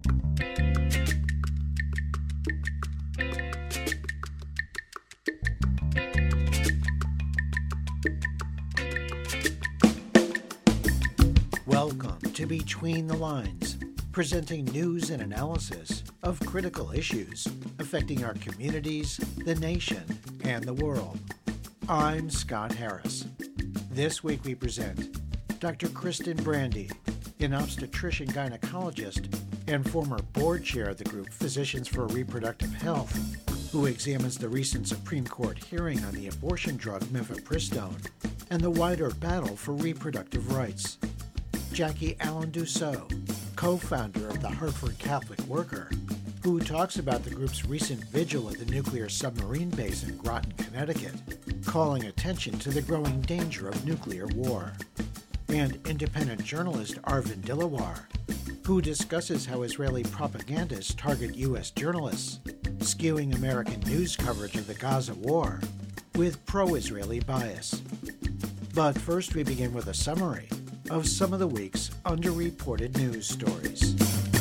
Welcome to Between the Lines, presenting news and analysis of critical issues affecting our communities, the nation, and the world. I'm Scott Harris. This week we present Dr. Kristen Brandy, an obstetrician gynecologist and former board chair of the group Physicians for Reproductive Health, who examines the recent Supreme Court hearing on the abortion drug mifepristone and the wider battle for reproductive rights. Jackie Allen Dussault, co-founder of the Hartford Catholic Worker, who talks about the group's recent vigil at the nuclear submarine base in Groton, Connecticut, calling attention to the growing danger of nuclear war. And independent journalist Arvin Dilawar, who discusses how Israeli propagandists target U.S. journalists, skewing American news coverage of the Gaza war with pro-Israeli bias. But first we begin with a summary of some of the week's underreported news stories.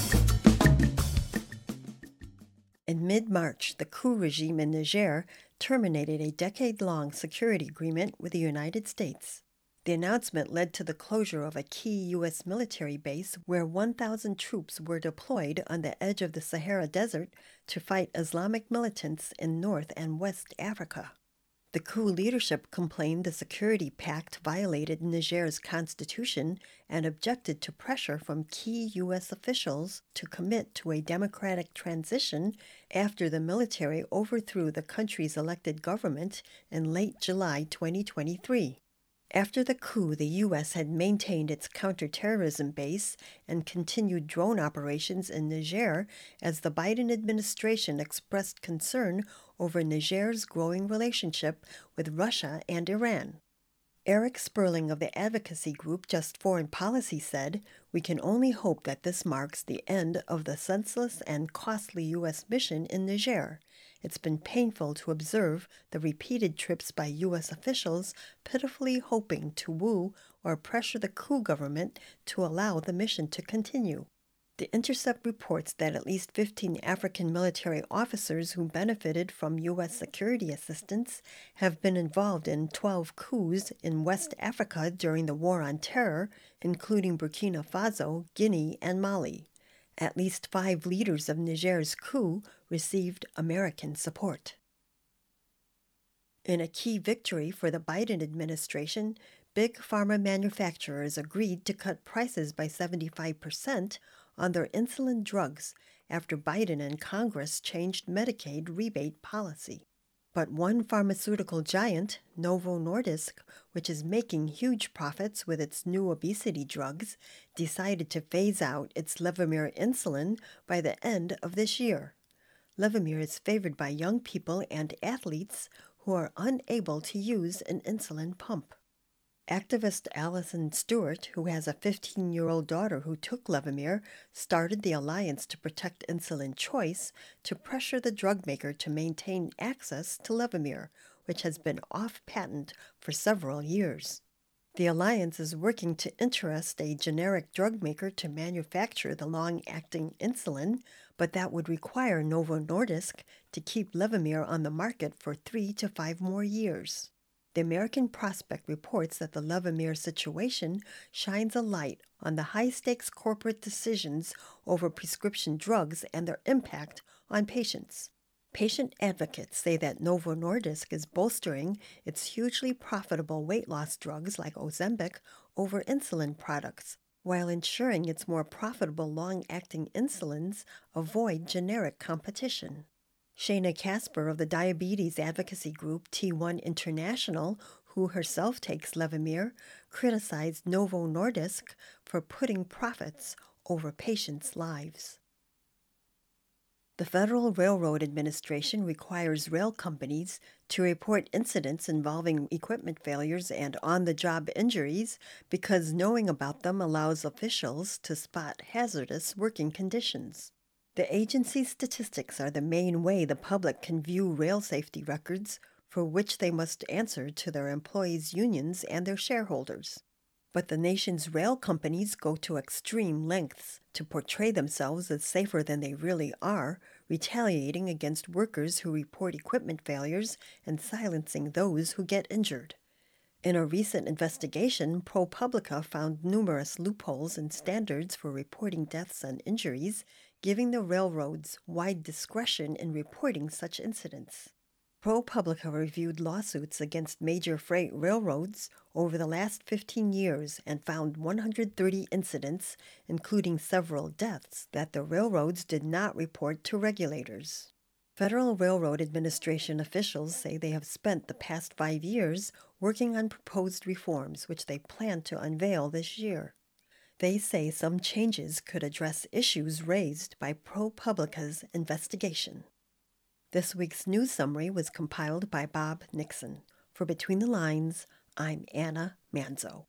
In mid-March, the coup regime in Niger terminated a decade-long security agreement with the United States. The announcement led to the closure of a key U.S. military base where 1,000 troops were deployed on the edge of the Sahara Desert to fight Islamic militants in North and West Africa. The coup leadership complained the security pact violated Niger's constitution and objected to pressure from key U.S. officials to commit to a democratic transition after the military overthrew the country's elected government in late July 2023. After the coup, the U.S. had maintained its counterterrorism base and continued drone operations in Niger as the Biden administration expressed concern over Niger's growing relationship with Russia and Iran. Eric Sperling of the advocacy group Just Foreign Policy said, "We can only hope that this marks the end of the senseless and costly U.S. mission in Niger. It's been painful to observe the repeated trips by U.S. officials pitifully hoping to woo or pressure the coup government to allow the mission to continue." The Intercept reports that at least 15 African military officers who benefited from U.S. security assistance have been involved in 12 coups in West Africa during the War on Terror, including Burkina Faso, Guinea, and Mali. At least 5 leaders of Niger's coup received American support. In a key victory for the Biden administration, big pharma manufacturers agreed to cut prices by 75% on their insulin drugs after Biden and Congress changed Medicaid rebate policy. But one pharmaceutical giant, Novo Nordisk, which is making huge profits with its new obesity drugs, decided to phase out its Levemir insulin by the end of this year. Levemir is favored by young people and athletes who are unable to use an insulin pump. Activist Allison Stewart, who has a 15-year-old daughter who took Levemir, started the Alliance to Protect Insulin Choice to pressure the drug maker to maintain access to Levemir, which has been off patent for several years. The Alliance is working to interest a generic drug maker to manufacture the long-acting insulin, but that would require Novo Nordisk to keep Levemir on the market for 3 to 5 more years. The American Prospect reports that the Levemir situation shines a light on the high-stakes corporate decisions over prescription drugs and their impact on patients. Patient advocates say that Novo Nordisk is bolstering its hugely profitable weight loss drugs like Ozempic over insulin products, while ensuring its more profitable long-acting insulins avoid generic competition. Shana Casper of the diabetes advocacy group T1 International, who herself takes Levemir, criticized Novo Nordisk for putting profits over patients' lives. The Federal Railroad Administration requires rail companies to report incidents involving equipment failures and on-the-job injuries because knowing about them allows officials to spot hazardous working conditions. The agency's statistics are the main way the public can view rail safety records, for which they must answer to their employees' unions and their shareholders. But the nation's rail companies go to extreme lengths to portray themselves as safer than they really are, retaliating against workers who report equipment failures and silencing those who get injured. In a recent investigation, ProPublica found numerous loopholes in standards for reporting deaths and injuries, giving the railroads wide discretion in reporting such incidents. ProPublica reviewed lawsuits against major freight railroads over the last 15 years and found 130 incidents, including several deaths, that the railroads did not report to regulators. Federal Railroad Administration officials say they have spent the past 5 years working on proposed reforms, which they plan to unveil this year. They say some changes could address issues raised by ProPublica's investigation. This week's news summary was compiled by Bob Nixon. For Between the Lines, I'm Anna Manzo.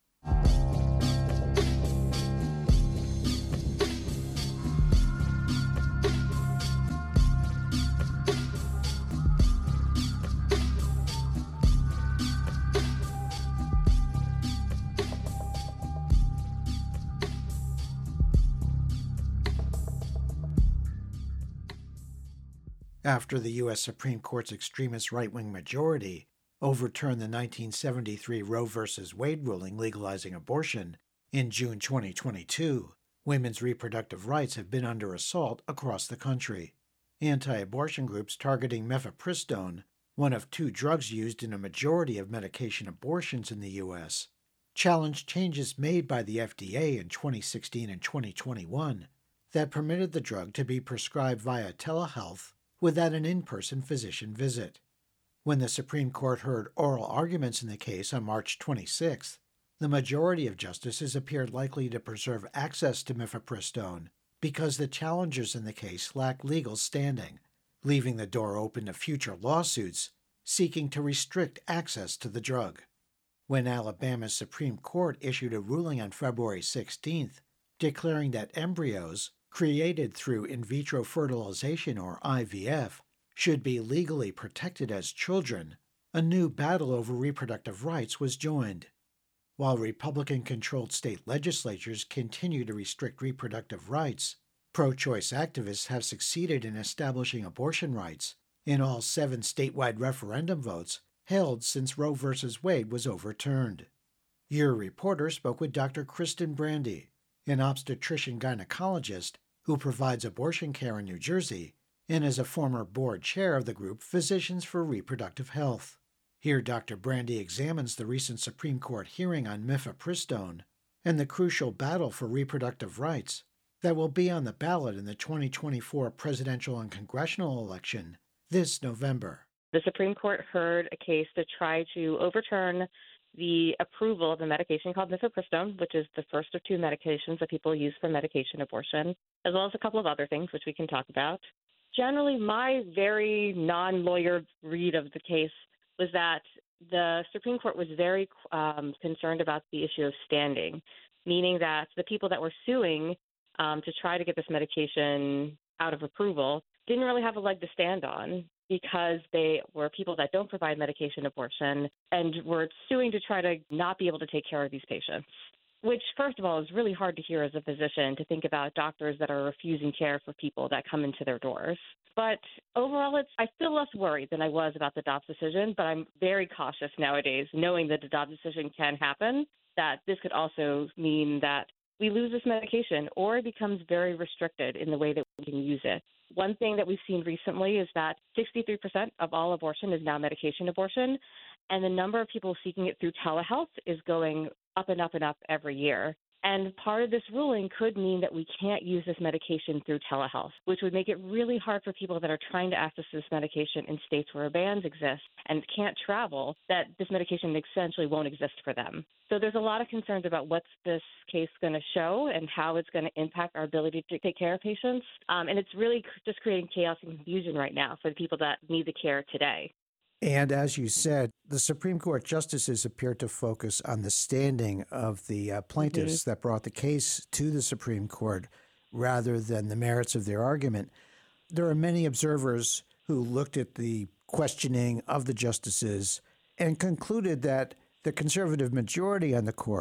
After the U.S. Supreme Court's extremist right-wing majority overturned the 1973 Roe v. Wade ruling legalizing abortion in June 2022, women's reproductive rights have been under assault across the country. Anti-abortion groups targeting mifepristone, one of 2 drugs used in a majority of medication abortions in the U.S., challenged changes made by the FDA in 2016 and 2021 that permitted the drug to be prescribed via telehealth without an in-person physician visit. When the Supreme Court heard oral arguments in the case on March 26th, the majority of justices appeared likely to preserve access to mifepristone because the challengers in the case lack legal standing, leaving the door open to future lawsuits seeking to restrict access to the drug. When Alabama's Supreme Court issued a ruling on February 16th declaring that embryos created through in vitro fertilization, or IVF, should be legally protected as children, a new battle over reproductive rights was joined. While Republican-controlled state legislatures continue to restrict reproductive rights, pro-choice activists have succeeded in establishing abortion rights in all 7 statewide referendum votes held since Roe v. Wade was overturned. Your reporter spoke with Dr. Kristen Brandy, an obstetrician-gynecologist who provides abortion care in New Jersey and is a former board chair of the group Physicians for Reproductive Health. Here, Dr. Brandy examines the recent Supreme Court hearing on mifepristone and the crucial battle for reproductive rights that will be on the ballot in the 2024 presidential and congressional election this November. The Supreme Court heard a case to try to overturn the approval of a medication called mifepristone, which is the first of 2 medications that people use for medication abortion, as well as a couple of other things, which we can talk about. Generally, my very non-lawyer read of the case was that the Supreme Court was very concerned about the issue of standing, meaning that the people that were suing to try to get this medication out of approval didn't really have a leg to stand on, because they were people that don't provide medication abortion and were suing to try to not be able to take care of these patients, which, first of all, is really hard to hear as a physician, to think about doctors that are refusing care for people that come into their doors. But overall, I feel less worried than I was about the Dobbs decision, but I'm very cautious nowadays, knowing that the Dobbs decision can happen, that this could also mean that we lose this medication or it becomes very restricted in the way that we can use it. One thing that we've seen recently is that 63% of all abortion is now medication abortion, and the number of people seeking it through telehealth is going up and up and up every year. And part of this ruling could mean that we can't use this medication through telehealth, which would make it really hard for people that are trying to access this medication in states where bans exist and can't travel, that this medication essentially won't exist for them. So there's a lot of concerns about what's this case going to show and how it's going to impact our ability to take care of patients. And it's really just creating chaos and confusion right now for the people that need the care today. And as you said, the Supreme Court justices appear to focus on the standing of the plaintiffs that brought the case to the Supreme Court rather than the merits of their argument. There are many observers who looked at the questioning of the justices and concluded that the conservative majority on the court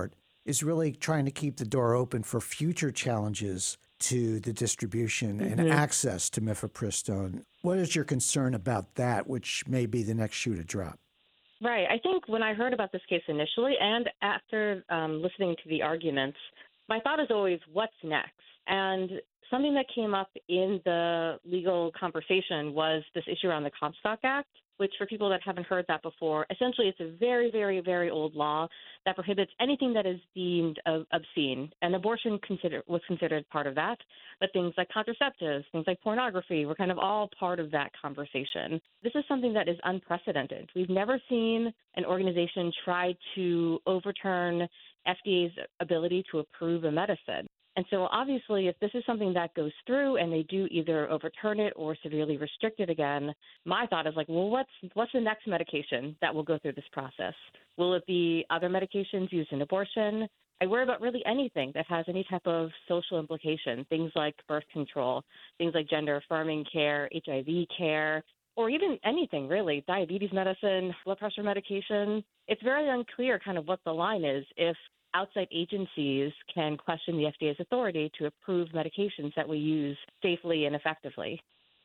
is really trying to keep the door open for future challenges to the distribution and access to mifepristone. What is your concern about that, which may be the next shoe to drop? Right. I think when I heard about this case initially and after listening to the arguments, my thought is always, what's next? And something that came up in the legal conversation was this issue around the Comstock Act, which for people that haven't heard that before, essentially it's a very, very, very old law that prohibits anything that is deemed obscene. And abortion was considered part of that. But things like contraceptives, things like pornography were kind of all part of that conversation. This is something that is unprecedented. We've never seen an organization try to overturn FDA's ability to approve a medicine. And so obviously, if this is something that goes through and they do either overturn it or severely restrict it again, my thought is like, well, what's the next medication that will go through this process? Will it be other medications used in abortion? I worry about really anything that has any type of social implication, things like birth control, things like gender-affirming care, HIV care, or even anything really, diabetes medicine, blood pressure medication. It's very unclear kind of what the line is if outside agencies can question the FDA's authority to approve medications that we use safely and effectively.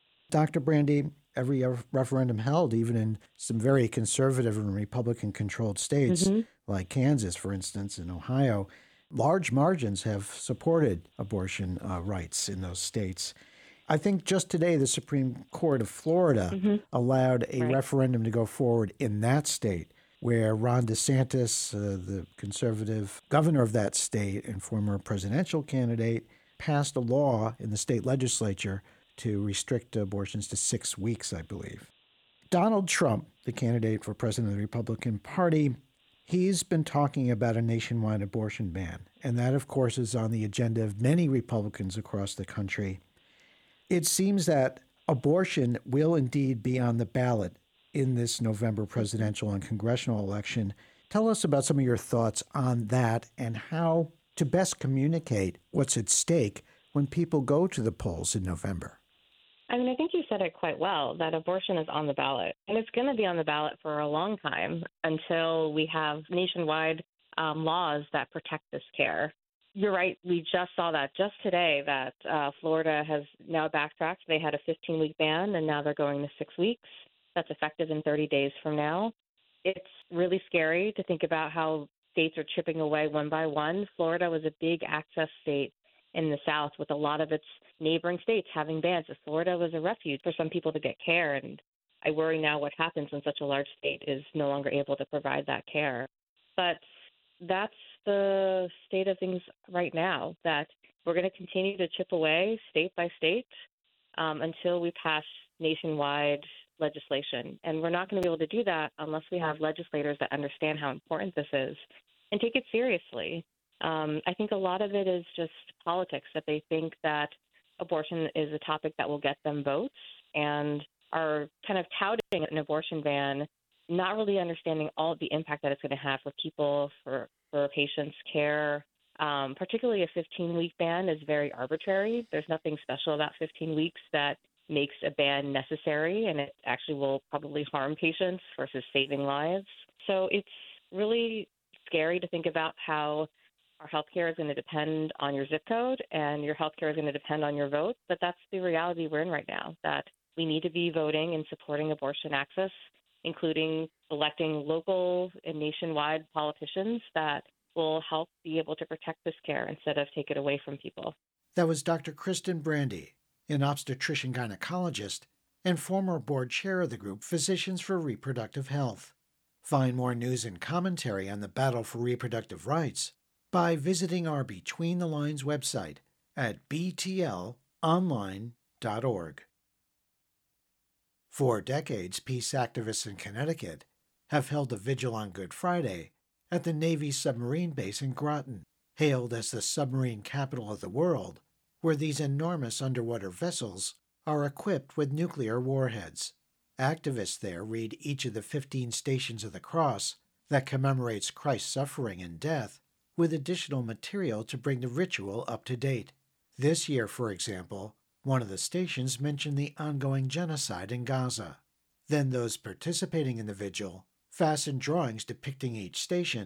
Dr. Brandy, every referendum held, even in some very conservative and Republican-controlled states, like Kansas, for instance, and Ohio, large margins have supported abortion rights in those states. I think just today the Supreme Court of Florida allowed a referendum to go forward in that state, where Ron DeSantis, the conservative governor of that state and former presidential candidate, passed a law in the state legislature to restrict abortions to 6 weeks, I believe. Donald Trump, the candidate for president of the Republican Party, he's been talking about a nationwide abortion ban, and that, of course, is on the agenda of many Republicans across the country. It seems that abortion will indeed be on the ballot in this November presidential and congressional election. Tell us about some of your thoughts on that and how to best communicate what's at stake when people go to the polls in November. I mean, I think you said it quite well, that abortion is on the ballot. And it's going to be on the ballot for a long time until we have nationwide laws that protect this care. You're right. We just saw that just today that Florida has now backtracked. They had a 15-week ban, and now they're going to 6 weeks. That's effective in 30 days from now. It's really scary to think about how states are chipping away one by one. Florida was a big access state in the South with a lot of its neighboring states having bans. Florida was a refuge for some people to get care, and I worry now what happens when such a large state is no longer able to provide that care. But that's the state of things right now, that we're going to continue to chip away state by state until we pass nationwide legislation. And we're not going to be able to do that unless we have legislators that understand how important this is and take it seriously. I think a lot of it is just politics, that they think that abortion is a topic that will get them votes and are kind of touting an abortion ban, not really understanding all of the impact that it's going to have for people, for patients' care. Particularly a 15-week ban is very arbitrary. There's nothing special about 15 weeks that makes a ban necessary, and it actually will probably harm patients versus saving lives. So it's really scary to think about how our healthcare is going to depend on your zip code and your healthcare is going to depend on your vote. But that's the reality we're in right now, that we need to be voting and supporting abortion access, including electing local and nationwide politicians that will help be able to protect this care instead of take it away from people. That was Dr. Kristen Brandy, an obstetrician gynecologist and former board chair of the group Physicians for Reproductive Health. Find more news and commentary on the battle for reproductive rights by visiting our Between the Lines website at btlonline.org. For decades, peace activists in Connecticut have held a vigil on Good Friday at the Navy submarine base in Groton, hailed as the submarine capital of the world, where these enormous underwater vessels are equipped with nuclear warheads. Activists there read each of the 15 Stations of the Cross that commemorates Christ's suffering and death with additional material to bring the ritual up to date. This year, for example, one of the stations mentioned the ongoing genocide in Gaza. Then those participating in the vigil fastened drawings depicting each station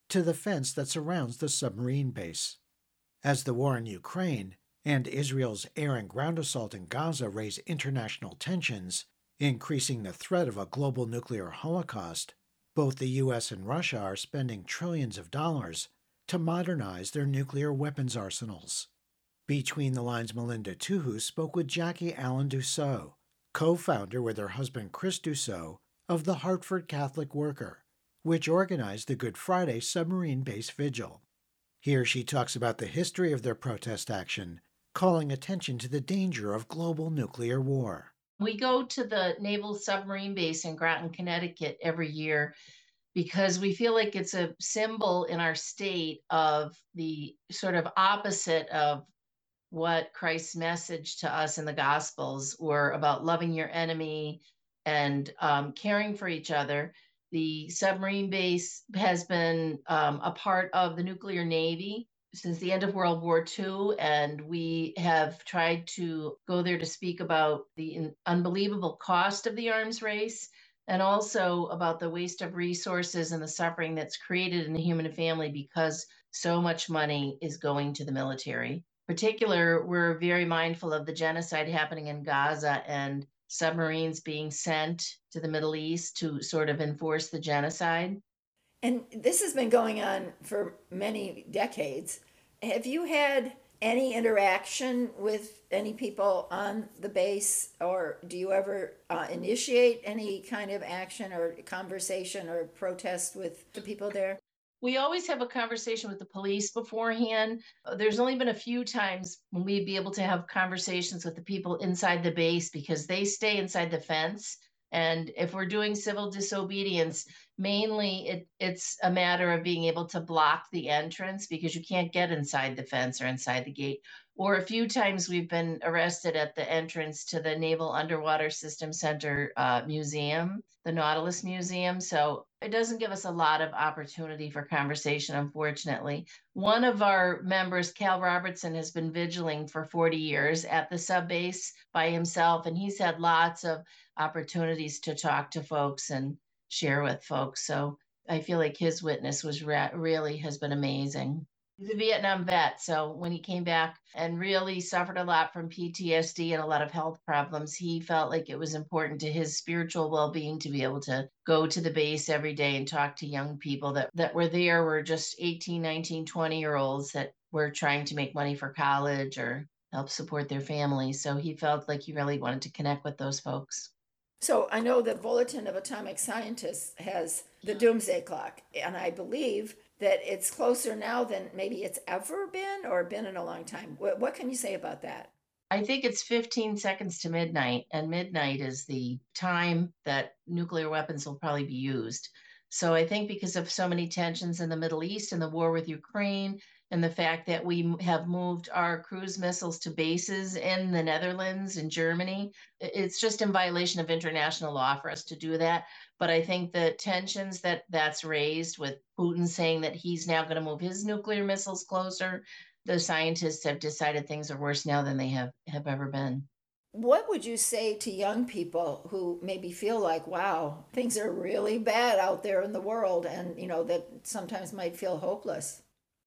to the fence that surrounds the submarine base. As the war in Ukraine and Israel's air and ground assault in Gaza raise international tensions, increasing the threat of a global nuclear holocaust, both the U.S. and Russia are spending trillions of dollars to modernize their nuclear weapons arsenals. Between the Lines' Melinda Tuhu spoke with Jackie Allen Dussault, co-founder with her husband Chris Dussault of the Hartford Catholic Worker, which organized the Good Friday submarine base vigil. Here she talks about the history of their protest action, calling attention to the danger of global nuclear war. We go to the Naval Submarine Base in Groton, Connecticut every year because we feel like it's a symbol in our state of the sort of opposite of what Christ's message to us in the Gospels were about loving your enemy and caring for each other. The submarine base has been a part of the nuclear navy since the end of World War II, and we have tried to go there to speak about the unbelievable cost of the arms race and also about the waste of resources and the suffering that's created in the human family because so much money is going to the military. In particular, we're very mindful of the genocide happening in Gaza and submarines being sent to the Middle East to sort of enforce the genocide. And this has been going on for many decades. Have you had any interaction with any people on the base, or do you ever initiate any kind of action or conversation or protest with the people there? We always have a conversation with the police beforehand. There's only been a few times when we'd be able to have conversations with the people inside the base because they stay inside the fence. And if we're doing civil disobedience, mainly it's a matter of being able to block the entrance because you can't get inside the fence or inside the gate. Or a few times we've been arrested at the entrance to the Naval Underwater System Center Museum, the Nautilus Museum. So it doesn't give us a lot of opportunity for conversation, unfortunately. One of our members, Cal Robertson, has been vigiling for 40 years at the sub base by himself, and he's had lots of opportunities to talk to folks and share with folks. So I feel like his witness was really has been amazing. He's a Vietnam vet, so when he came back and really suffered a lot from PTSD and a lot of health problems, he felt like it was important to his spiritual well-being to be able to go to the base every day and talk to young people that were there, were just 18, 19, 20-year-olds that were trying to make money for college or help support their families. So he felt like he really wanted to connect with those folks. So I know the Bulletin of Atomic Scientists has the doomsday clock, and I believe that it's closer now than maybe it's ever been or been in a long time. What can you say about that? I think it's 15 seconds to midnight, and midnight is the time that nuclear weapons will probably be used. So I think because of so many tensions in the Middle East and the war with Ukraine, and the fact that we have moved our cruise missiles to bases in the Netherlands and Germany, it's just in violation of international law for us to do that. But I think the tensions that's raised with Putin saying that he's now going to move his nuclear missiles closer, the scientists have decided things are worse now than they have ever been. What would you say to young people who maybe feel like, wow, things are really bad out there in the world and, that sometimes might feel hopeless?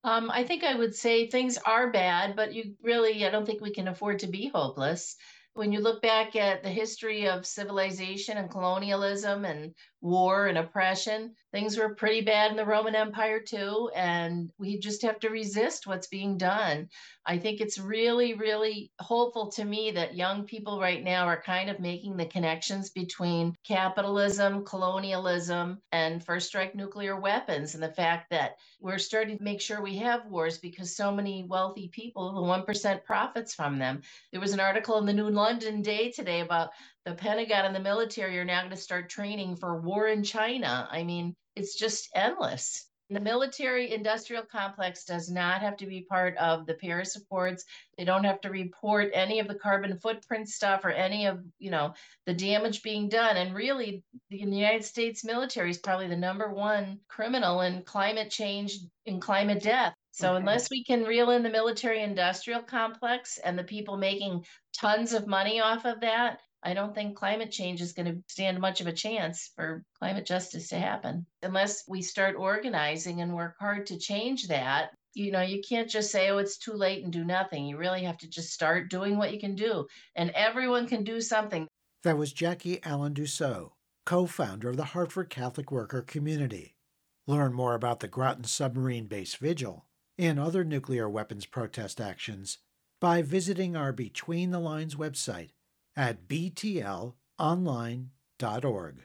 I think I would say things are bad, but I don't think we can afford to be hopeless. When you look back at the history of civilization and colonialism and war and oppression, things were pretty bad in the Roman Empire too, and we just have to resist what's being done. I think it's really, really hopeful to me that young people right now are kind of making the connections between capitalism, colonialism, and first strike nuclear weapons, and the fact that we're starting to make sure we have wars because so many wealthy people, the 1% profits from them. There was an article in the New London Day today about the Pentagon and the military are now going to start training for war in China. I mean, it's just endless. The military industrial complex does not have to be part of the Paris Accords. They don't have to report any of the carbon footprint stuff or any of, the damage being done. And really, the United States military is probably the number one criminal in climate change and climate death. So unless we can reel in the military industrial complex and the people making tons of money off of that, I don't think climate change is going to stand much of a chance for climate justice to happen unless we start organizing and work hard to change that. You can't just say, oh, it's too late and do nothing. You really have to just start doing what you can do. And everyone can do something. That was Jackie Allen Dussault, co-founder of the Hartford Catholic Worker Community. Learn more about the Groton Submarine Base Vigil and other nuclear weapons protest actions by visiting our Between the Lines website at btlonline.org.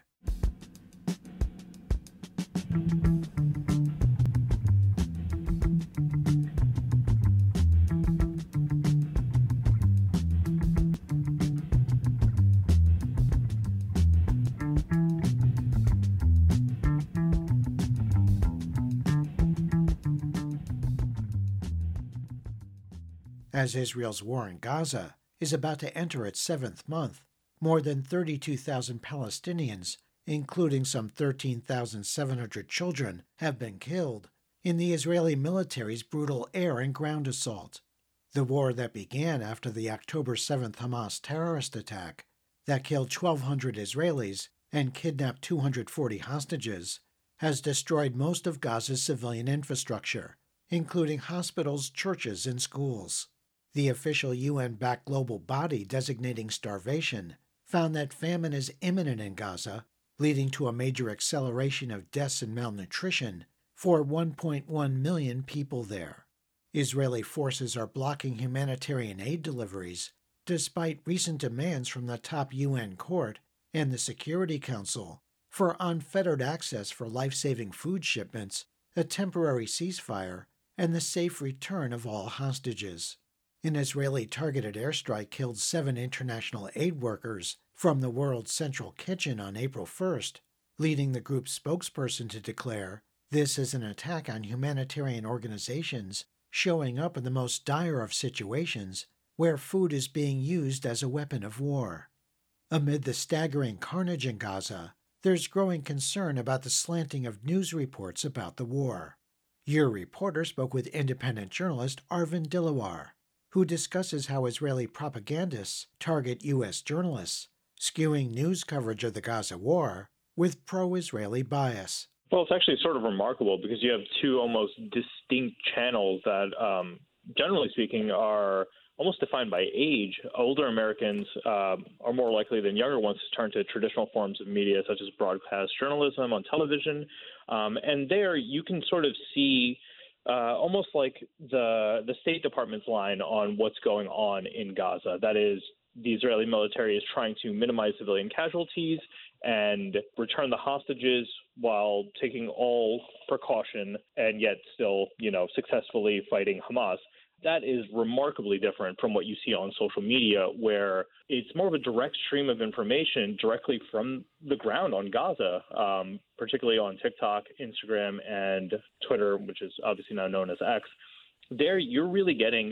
As Israel's war in Gaza is about to enter its 7th month, more than 32,000 Palestinians, including some 13,700 children, have been killed in the Israeli military's brutal air and ground assault. The war that began after the October 7th Hamas terrorist attack that killed 1,200 Israelis and kidnapped 240 hostages has destroyed most of Gaza's civilian infrastructure, including hospitals, churches, and schools. The official UN-backed global body designating starvation found that famine is imminent in Gaza, leading to a major acceleration of deaths and malnutrition for 1.1 million people there. Israeli forces are blocking humanitarian aid deliveries, despite recent demands from the top UN court and the Security Council for unfettered access for life-saving food shipments, a temporary ceasefire, and the safe return of all hostages. An Israeli targeted airstrike killed 7 international aid workers from the World Central Kitchen on April 1st, leading the group's spokesperson to declare, "This is an attack on humanitarian organizations showing up in the most dire of situations where food is being used as a weapon of war." Amid the staggering carnage in Gaza, there's growing concern about the slanting of news reports about the war. Your reporter spoke with independent journalist Arvind Dilawar, who discusses how Israeli propagandists target U.S. journalists, skewing news coverage of the Gaza war with pro-Israeli bias. Well, it's actually sort of remarkable because you have two almost distinct channels that, generally speaking, are almost defined by age. Older Americans are more likely than younger ones to turn to traditional forms of media, such as broadcast journalism on television. And there you can sort of see almost like the State Department's line on what's going on in Gaza. That is, the Israeli military is trying to minimize civilian casualties and return the hostages while taking all precaution and yet still, successfully fighting Hamas. That is remarkably different from what you see on social media, where it's more of a direct stream of information directly from the ground on Gaza, particularly on TikTok, Instagram, and Twitter, which is obviously now known as X. There, you're really getting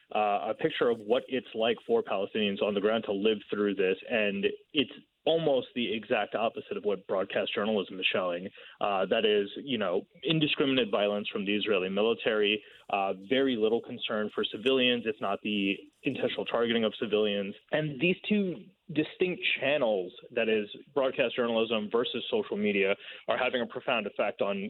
a picture of what it's like for Palestinians on the ground to live through this, and it's almost the exact opposite of what broadcast journalism is showing. That is, indiscriminate violence from the Israeli military, very little concern for civilians, if not the intentional targeting of civilians. And these two distinct channels, that is broadcast journalism versus social media, are having a profound effect on,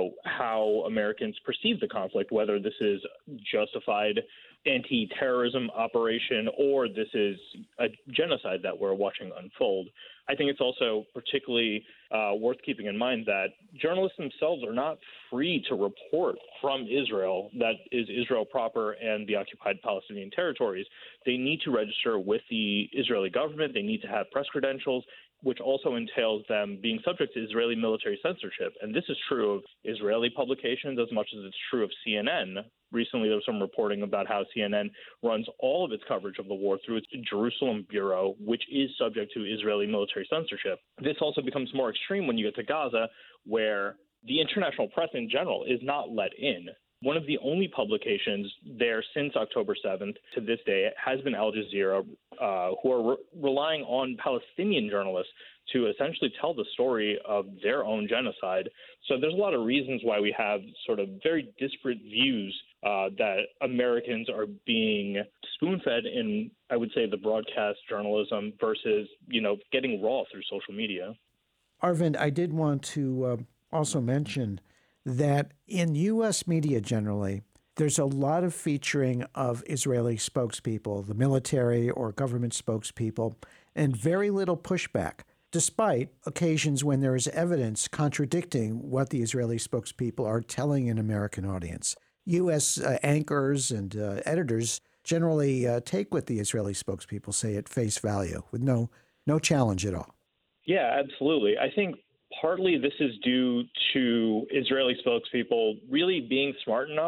how Americans perceive the conflict, whether this is justified anti-terrorism operation or this is a genocide that we're watching unfold. I think it's also particularly worth keeping in mind that journalists themselves are not free to report from Israel, that is Israel proper and the occupied Palestinian territories. They need to register with the Israeli government. They need to have press credentials, which also entails them being subject to Israeli military censorship. And this is true of Israeli publications as much as it's true of CNN. Recently, there was some reporting about how CNN runs all of its coverage of the war through its Jerusalem bureau, which is subject to Israeli military censorship. This also becomes more extreme when you get to Gaza, where the international press in general is not let in. One of the only publications there since October 7th to this day has been Al Jazeera, who are relying on Palestinian journalists to essentially tell the story of their own genocide. So there's a lot of reasons why we have sort of very disparate views that Americans are being spoon-fed in, I would say, the broadcast journalism versus, getting raw through social media. Arvind, I did want to also mention that in U.S. media generally, there's a lot of featuring of Israeli spokespeople, the military or government spokespeople, and very little pushback, despite occasions when there is evidence contradicting what the Israeli spokespeople are telling an American audience. U.S. Anchors and editors generally take what the Israeli spokespeople say at face value with no challenge at all. Yeah, absolutely. I think partly this is due to Israeli spokespeople really being smart enough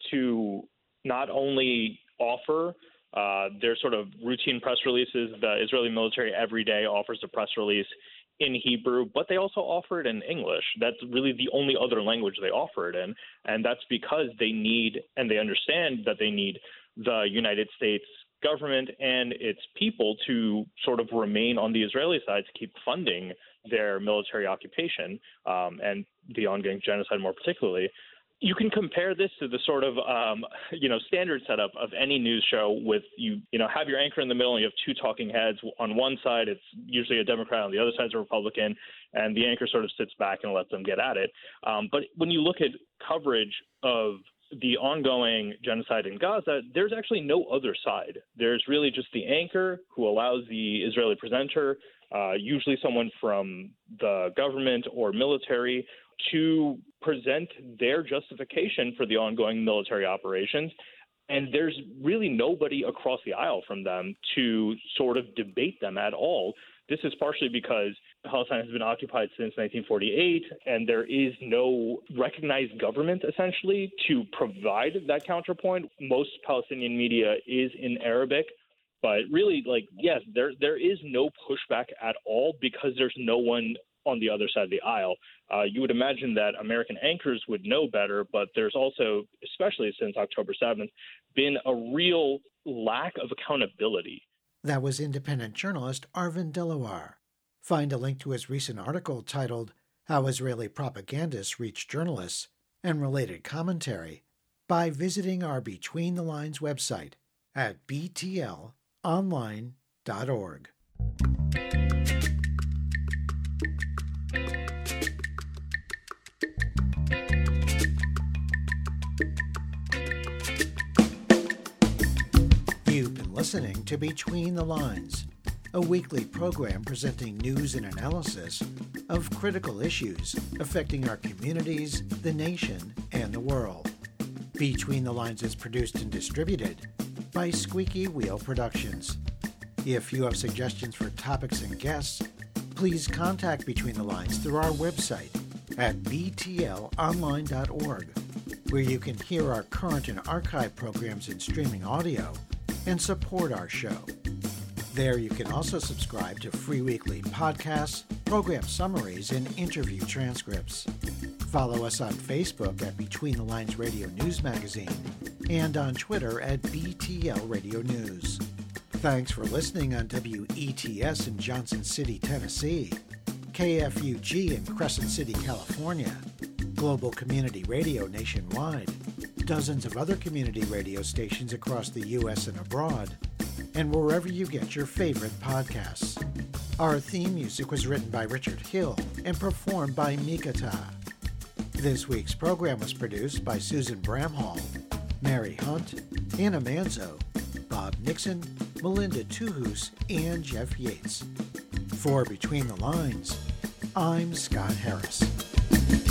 to not only offer their sort of routine press releases. The Israeli military every day offers a press release in Hebrew, but they also offer it in English. That's really the only other language they offer it in. And that's because they need, and they understand that they need the United States government and its people to sort of remain on the Israeli side to keep funding their military occupation and the ongoing genocide more particularly. You can compare this to the sort of, standard setup of any news show with you have your anchor in the middle and you have two talking heads. On one side, it's usually a Democrat. On the other side is a Republican. And the anchor sort of sits back and lets them get at it. But when you look at coverage of the ongoing genocide in Gaza, there's actually no other side. There's really just the anchor who allows the Israeli presenter, usually someone from the government or military, to present their justification for the ongoing military operations. And there's really nobody across the aisle from them to sort of debate them at all. This is partially because Palestine has been occupied since 1948, and there is no recognized government, essentially, to provide that counterpoint. Most Palestinian media is in Arabic. But really, yes, there is no pushback at all because there's no one on the other side of the aisle. You would imagine that American anchors would know better, but there's also, especially since October 7th, been a real lack of accountability. That was independent journalist Arvind Delawar. Find a link to his recent article titled How Israeli Propagandists Reach Journalists and related commentary by visiting our Between the Lines website at btlonline.org. You've been listening to Between the Lines, a weekly program presenting news and analysis of critical issues affecting our communities, the nation, and the world. Between the Lines is produced and distributed by Squeaky Wheel Productions. If you have suggestions for topics and guests, please contact Between the Lines through our website at btlonline.org, where you can hear our current and archive programs in streaming audio and support our show. There you can also subscribe to free weekly podcasts, program summaries, and interview transcripts. Follow us on Facebook at Between the Lines Radio News Magazine and on Twitter at BTL Radio News. Thanks for listening on WETS in Johnson City, Tennessee, KFUG in Crescent City, California, Global Community Radio nationwide, dozens of other community radio stations across the U.S. and abroad, and wherever you get your favorite podcasts. Our theme music was written by Richard Hill and performed by Mikata. This week's program was produced by Susan Bramhall, Mary Hunt, Anna Manzo, Bob Nixon, Melinda Tuhus, and Jeff Yates. For Between the Lines, I'm Scott Harris.